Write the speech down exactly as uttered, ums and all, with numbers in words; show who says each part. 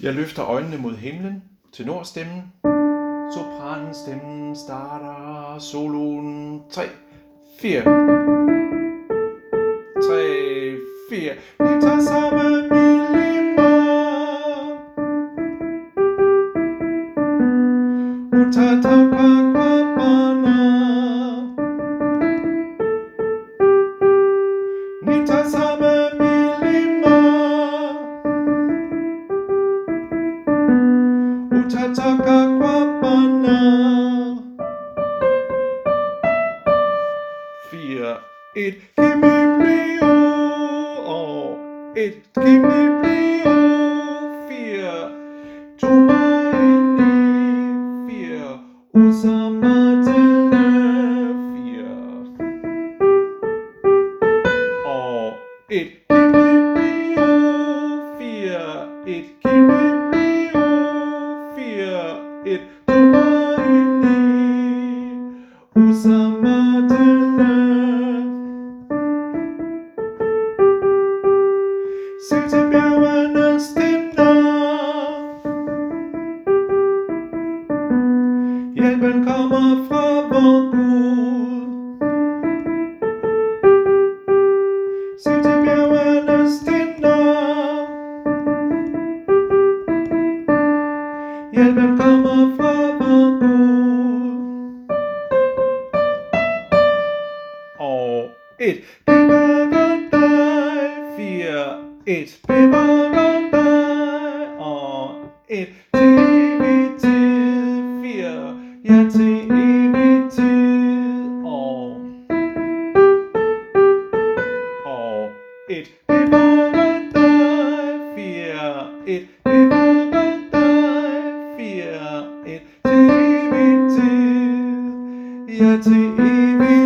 Speaker 1: Jeg løfter øjnene mod himlen, tenorstemmen. Sopranstemmen starter soloen. tre, fire. tre, fire. Vi tager sammen millimar. Utatapakwapana. Vi tager sammen millimar. Utatapakwapana. fire, et, Kimiblio, og et, Kimiblio, fire, Tumaini, fire, Usamatene, fire, og et, Kimiblio, fire, et, Kimiblio, fire, et, Tumaini, Usamatene. Se til bjergenes tinder. Hjælpen kommer fra vor Gud. Se til bjergenes tinder. Hjælpen kommer fra vor Gud. Og et bevarer dig. Fire, et bevarer dig. Og et til evig tid. Fire, ja til evig tid. Og og et bevarer dig. Fire, et bevarer dig. Fire, et til evig tid. Ja til evig tid.